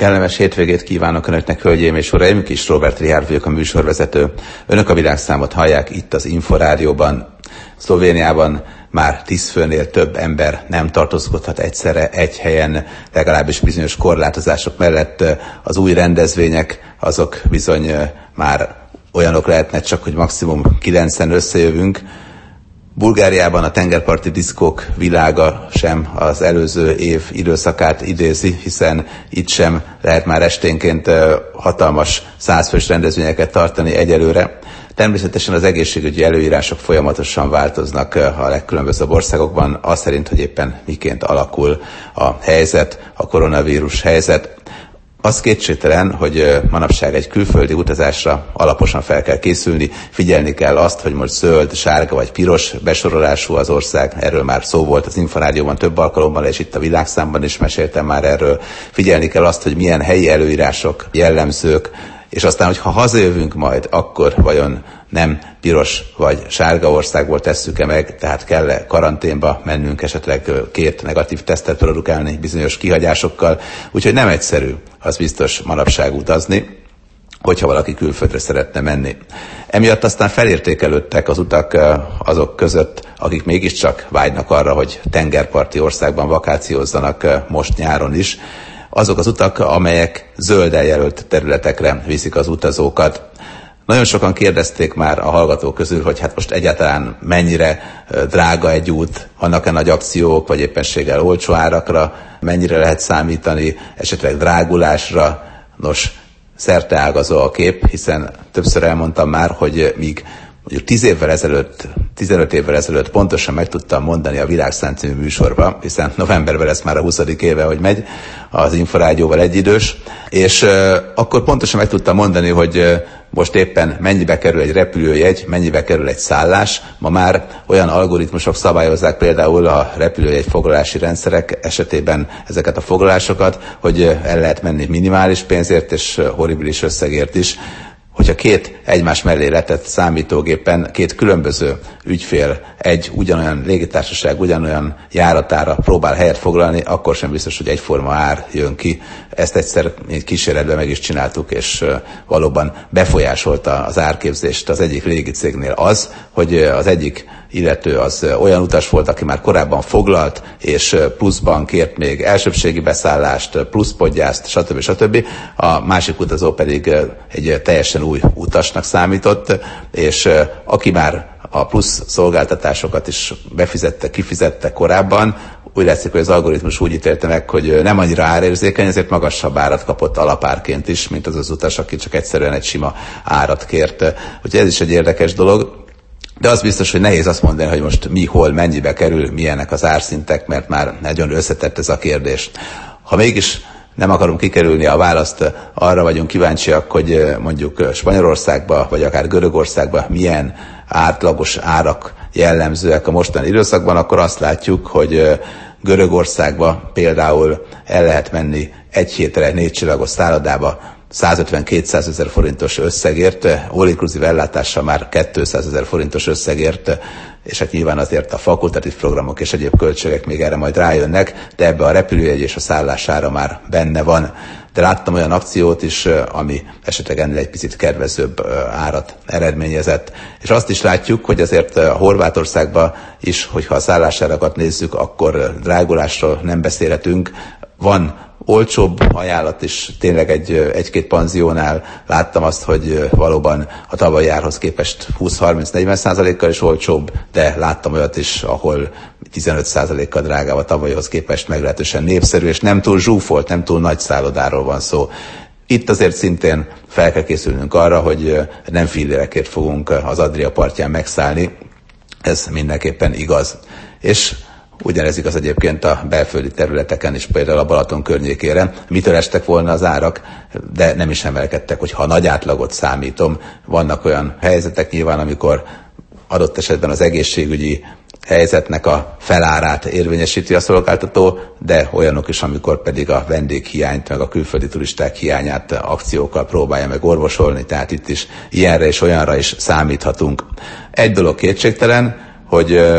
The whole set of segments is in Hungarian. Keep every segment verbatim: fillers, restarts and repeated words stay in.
Kellemes hétvégét kívánok Önöknek, hölgyeim és uraim, Kis Róbert Richárd vagyok, a műsorvezető. Önök a világszámot hallják itt az Inforádióban. Szlovéniában már tíz főnél több ember nem tartózkodhat egyszerre egy helyen, legalábbis bizonyos korlátozások mellett. Az új rendezvények azok bizony már olyanok lehetnek csak, hogy maximum kilencen összejövünk. Bulgáriában a tengerparti diszkók világa sem az előző év időszakát idézi, hiszen itt sem lehet már esténként hatalmas százfős rendezvényeket tartani egyelőre. Természetesen az egészségügyi előírások folyamatosan változnak a legkülönbözőbb országokban, az szerint, hogy éppen miként alakul a helyzet, a koronavírus helyzet. Az kétségtelen, hogy manapság egy külföldi utazásra alaposan fel kell készülni, figyelni kell azt, hogy most zöld, sárga vagy piros besorolású az ország, erről már szó volt az Inforádióban több alkalommal, és itt a világszámban is meséltem már erről. Figyelni kell azt, hogy milyen helyi előírások jellemzők, és aztán, hogyha hazajövünk majd, akkor vajon nem piros vagy sárga országból tesszük-e meg, tehát kell-e karanténba mennünk, esetleg két negatív tesztet produkálni bizonyos kihagyásokkal. Úgyhogy nem egyszerű, az biztos manapság utazni, hogyha valaki külföldre szeretne menni. Emiatt aztán felértékelődtek az utak azok között, akik mégiscsak vágynak arra, hogy tengerparti országban vakációzzanak most nyáron is. Azok az utak, amelyek zölden jelölt területekre viszik az utazókat. Nagyon sokan kérdezték már a hallgatók közül, hogy hát most egyáltalán mennyire drága egy út, vannak-e nagy akciók, vagy éppenséggel olcsó árakra, mennyire lehet számítani, esetleg drágulásra. Nos, szerteágazó a kép, hiszen többször elmondtam már, hogy míg mondjuk tíz évvel ezelőtt, tizenöt évvel ezelőtt pontosan meg tudtam mondani a Világszám című műsorba, hiszen novemberben lesz már a huszadik éve, hogy megy az Inforádióval egyidős, és uh, akkor pontosan meg tudtam mondani, hogy uh, most éppen mennyibe kerül egy repülőjegy, mennyibe kerül egy szállás. Ma már olyan algoritmusok szabályozzák például a repülőjegy foglalási rendszerek esetében ezeket a foglalásokat, hogy uh, el lehet menni minimális pénzért és uh, horribilis összegért is. Hogyha két egymás mellé letett számítógépen két különböző ügyfél egy ugyanolyan légitársaság ugyanolyan járatára próbál helyet foglalni, akkor sem biztos, hogy egyforma ár jön ki. Ezt egyszer egy kísérletben meg is csináltuk, és valóban befolyásolta az árképzést az egyik légicégnél az, hogy az egyik illető az olyan utas volt, aki már korábban foglalt, és pluszban kért még elsőbségi beszállást, pluszpodgyászt, stb. stb. A másik utazó pedig egy teljesen új utasnak számított, és aki már a plusz szolgáltatásokat is befizette, kifizette korábban, úgy látszik, hogy az algoritmus úgy ítélte meg, hogy nem annyira árérzékeny, ezért magasabb árat kapott alapárként is, mint az az utas, aki csak egyszerűen egy sima árat kért. Úgyhogy ez is egy érdekes dolog. De az biztos, hogy nehéz azt mondani, hogy most mi, hol, mennyibe kerül, milyenek az árszintek, mert már nagyon összetett ez a kérdés. Ha mégis nem akarunk kikerülni a választ, arra vagyunk kíváncsiak, hogy mondjuk Spanyolországban, vagy akár Görögországban milyen átlagos árak jellemzőek a mostani időszakban, akkor azt látjuk, hogy Görögországban például el lehet menni egy hétre négy csillagos szállodába százötven-kétszázezer forintos összegért, all-inclusive ellátással már kétszázezer forintos összegért, és hát nyilván azért a fakultatív programok és egyéb költségek még erre majd rájönnek, de ebbe a repülőjegy és a szállására már benne van. De láttam olyan akciót is, ami esetleg ennél egy picit kedvezőbb árat eredményezett. És azt is látjuk, hogy azért Horvátországban is, hogyha a szállásárakat nézzük, akkor drágulásról nem beszélhetünk. Van olcsóbb ajánlat is, tényleg egy, egy-két panziónál láttam azt, hogy valóban a tavalyi árhoz képest húsz-harminc-negyven százalékkal is olcsóbb, de láttam olyat is, ahol tizenöt százalékkal drágább a tavalyhoz képest, meglehetősen népszerű, és nem túl zsúfolt, nem túl nagy szállodáról van szó. Itt azért szintén fel kell készülnünk arra, hogy nem fillérekért fogunk az Adria partján megszállni, ez mindenképpen igaz. És ugyanez igaz egyébként a belföldi területeken is, például a Balaton környékére. Mitől estek volna az árak, de nem is emelkedtek, hogyha a nagy átlagot számítom. Vannak olyan helyzetek nyilván, amikor adott esetben az egészségügyi helyzetnek a felárát érvényesíti a szolgáltató, de olyanok is, amikor pedig a vendéghiányt, meg a külföldi turisták hiányát akciókkal próbálja meg orvosolni, tehát itt is ilyenre és olyanra is számíthatunk. Egy dolog kétségtelen, hogy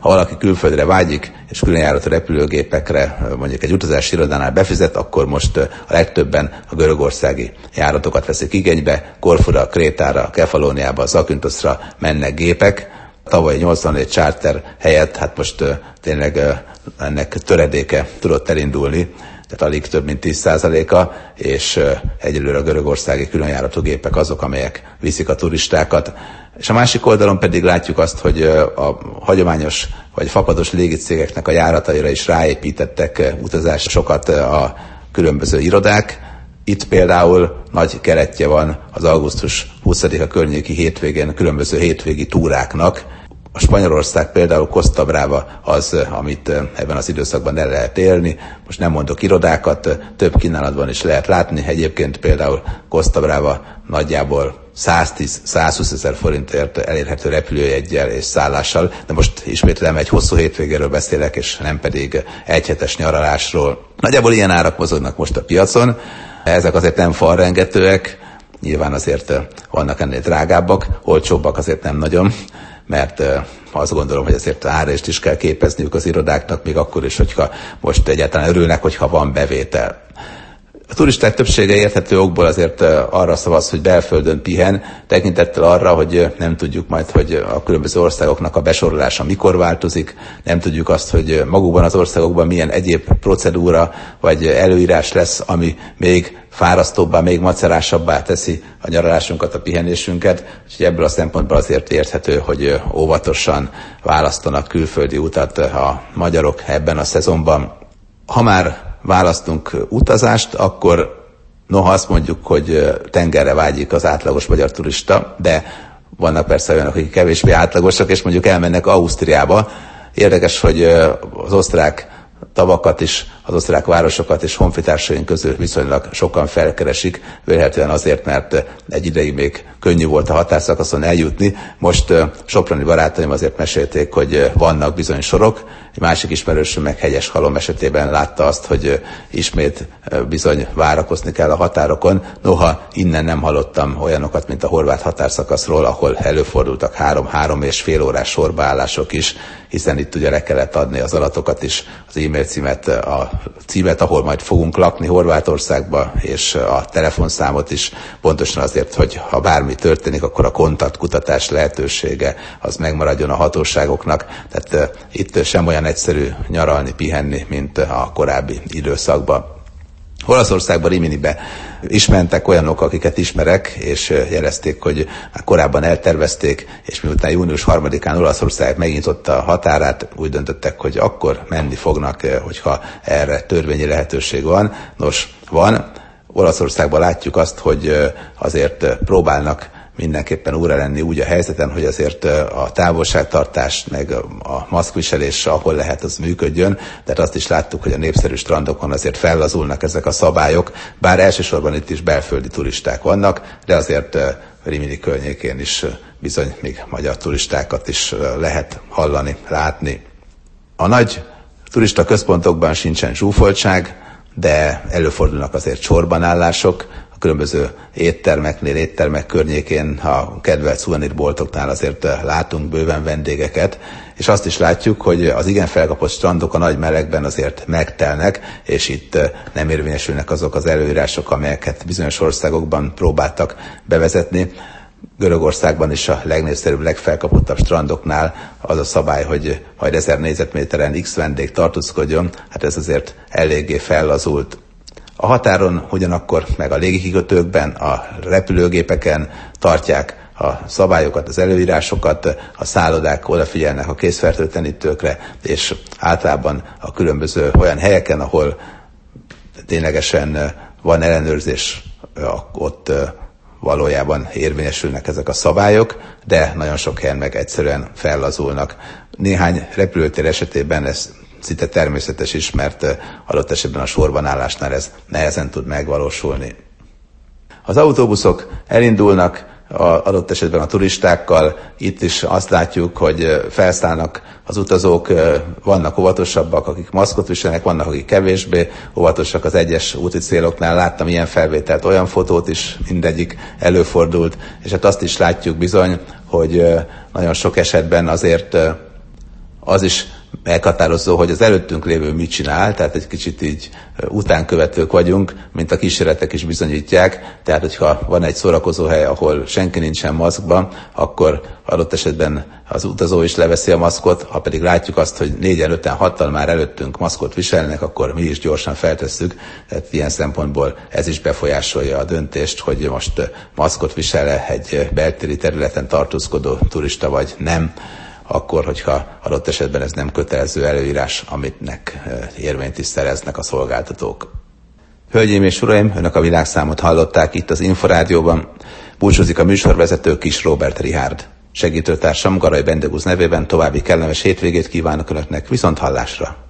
Ha valaki külföldre vágyik, és különjáratú repülőgépekre mondjuk egy utazási irodánál befizet, akkor most a legtöbben a görögországi járatokat veszik igénybe. Korfura, Krétára, Kefalóniába, Zakynthosra mennek gépek. Tavaly nyolcvannégy charter helyett, hát most tényleg ennek töredéke tudott elindulni, tehát alig több mint tíz százaléka, és egyelőre a görögországi különjáratú gépek azok, amelyek viszik a turistákat. És a másik oldalon pedig látjuk azt, hogy a hagyományos vagy fapados légicégeknek a járataira is ráépítettek utazásokat a különböző irodák. Itt például nagy keretje van az augusztus huszadika környéki hétvégén különböző hétvégi túráknak. A Spanyolország például Costa Brava az, amit ebben az időszakban el lehet élni. Most nem mondok irodákat, több kínálatban is lehet látni. Egyébként például Costa Brava nagyjából száztíz-százhúsz ezer forintért elérhető repülőjeggyel és szállással, de most ismétlem egy hosszú hétvégéről beszélek, és nem pedig egyhetes nyaralásról. Nagyjából ilyen árak mozognak most a piacon. Ezek azért nem falrengetőek, nyilván azért vannak ennél drágábbak, olcsóbbak azért nem nagyon, mert azt gondolom, hogy azért árést is kell képezniük az irodáknak, még akkor is, hogyha most egyáltalán örülnek, hogyha van bevétel. A turisták többsége érthető okból azért arra szavaz, hogy belföldön pihen, tekintettel arra, hogy nem tudjuk majd, hogy a különböző országoknak a besorolása mikor változik, nem tudjuk azt, hogy magukban az országokban milyen egyéb procedúra vagy előírás lesz, ami még fárasztóbbá, még macerásabbá teszi a nyaralásunkat, a pihenésünket, úgyhogy ebből a szempontból azért érthető, hogy óvatosan választanak külföldi utat a magyarok ebben a szezonban. Ha már választunk utazást, akkor noha azt mondjuk, hogy tengerre vágyik az átlagos magyar turista, de vannak persze olyanok, akik kevésbé átlagosak, és mondjuk elmennek Ausztriába. Érdekes, hogy az osztrák tavakat is, az osztrák városokat és honfitársaink közül viszonylag sokan felkeresik, vélhetően azért, mert egy ideig még könnyű volt a határszakaszon eljutni. Most soproni barátaim azért mesélték, hogy vannak bizony sorok. Egy másik ismerősöm meg Hegyeshalom esetében látta azt, hogy ismét bizony várakozni kell a határokon. Noha innen nem hallottam olyanokat, mint a horvát határszakaszról, ahol előfordultak három-három és fél órás sorbaállások is, hiszen itt ugye le kellett adni az adatokat is, az e-mail címet, a címet, ahol majd fogunk lakni Horvátországba, és a telefonszámot is, pontosan azért, hogy ha bármi történik, akkor a kontaktkutatás lehetősége az megmaradjon a hatóságoknak. Tehát uh, itt sem olyan egyszerű nyaralni, pihenni, mint a korábbi időszakban. Olaszországban, Riminibe is mentek olyanok, akiket ismerek, és jelezték, hogy korábban eltervezték, és miután június harmadikán Olaszország megnyitotta a határát, úgy döntöttek, hogy akkor menni fognak, hogyha erre törvényi lehetőség van. Nos, van. Olaszországban látjuk azt, hogy azért próbálnak mindenképpen újra lenni úgy a helyzeten, hogy azért a távolságtartás meg a maszkviselés, ahol lehet, az működjön, de azt is láttuk, hogy a népszerű strandokon azért fellazulnak ezek a szabályok, bár elsősorban itt is belföldi turisták vannak, de azért Rimini környékén is bizony még magyar turistákat is lehet hallani, látni. A nagy turista központokban sincsen zsúfoltság, de előfordulnak azért sorbanállások, a különböző éttermeknél, éttermek környékén, a kedvelt szuvenírboltoknál azért látunk bőven vendégeket, és azt is látjuk, hogy az igen felkapott strandok a nagy melegben azért megtelnek, és itt nem érvényesülnek azok az előírások, amelyeket bizonyos országokban próbáltak bevezetni. Görögországban is a legnépszerűbb, legfelkapottabb strandoknál az a szabály, hogy majd ezer négyzetméteren x vendég tartózkodjon, hát ez azért eléggé fellazult. A határon ugyanakkor, meg a légikikötőkben, a repülőgépeken tartják a szabályokat, az előírásokat, a szállodák odafigyelnek a készfertőtlenítőkre, és általában a különböző olyan helyeken, ahol ténylegesen van ellenőrzés, ott valójában érvényesülnek ezek a szabályok, de nagyon sok helyen meg egyszerűen fellazulnak. Néhány repülőtér esetében ez szinte természetes is, mert adott esetben a sorbanállásnál ez nehezen tud megvalósulni. Az autóbuszok elindulnak, a, adott esetben a turistákkal, itt is azt látjuk, hogy felszállnak az utazók, vannak óvatosabbak, akik maszkot viselnek, vannak, akik kevésbé óvatosak az egyes úti céloknál. Láttam ilyen felvételt, olyan fotót is, mindegyik előfordult, és hát azt is látjuk bizony, hogy nagyon sok esetben azért az is meghatározó, hogy az előttünk lévő mit csinál, tehát egy kicsit így utánkövetők vagyunk, mint a kísérletek is bizonyítják, tehát hogyha van egy szórakozóhely, ahol senki nincsen maszkban, akkor adott esetben az utazó is leveszi a maszkot, ha pedig látjuk azt, hogy négyen, öten, hattal már előttünk maszkot viselnek, akkor mi is gyorsan feltesszük, tehát ilyen szempontból ez is befolyásolja a döntést, hogy most maszkot visel-e egy beltéri területen tartózkodó turista vagy nem, akkor, hogyha adott esetben ez nem kötelező előírás, amitnek érvényt is szereznek a szolgáltatók. Hölgyeim és uraim, önök a világszámot hallották itt az Inforádióban. Búcsúzik a műsorvezető Kis Róbert Richárd. Segítőtársam Garay Bendegúz nevében további kellemes hétvégét kívánok önöknek, viszont hallásra!